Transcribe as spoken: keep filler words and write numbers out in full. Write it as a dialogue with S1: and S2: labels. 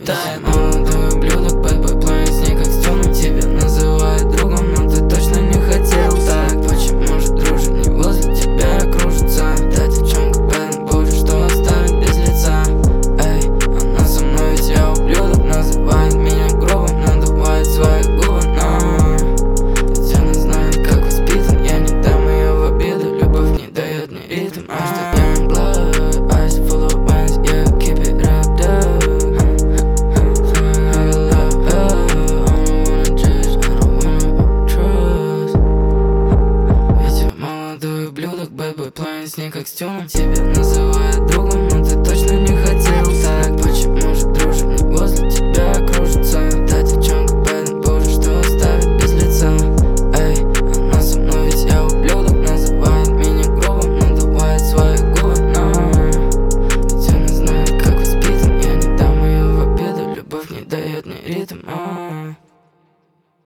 S1: Да, молодой ублюдок, бэдбой, плавен с ней как с темным. Тебя называют другом, но ты точно не хотел так. Почему же дружит не возле тебя кружится? Та девчонка бэд, боже, что оставит без лица. Эй, она со мной, ведь я ублюдок. Называет меня грубым, надувает свои губы, но ведь она знает, как воспитан. Я не дам ее в обиду, любовь не дает мне ритм. А что young blood, eyes full of wings, yeah, keep it up, dude. Бэдбой, плавен с ней как с тюном. Тебя называют другом, но ты точно не хотел так. Почему же дружит не возле тебя кружится? Та девчонка бэд, боже, что оставит без лица. Эй, она со мной, ведь я ублюдок. Называет меня грубым, надувает свои губы, но ведь она знает, как воспитан. Я не дам ее в обиду, любовь не дает мне ритм.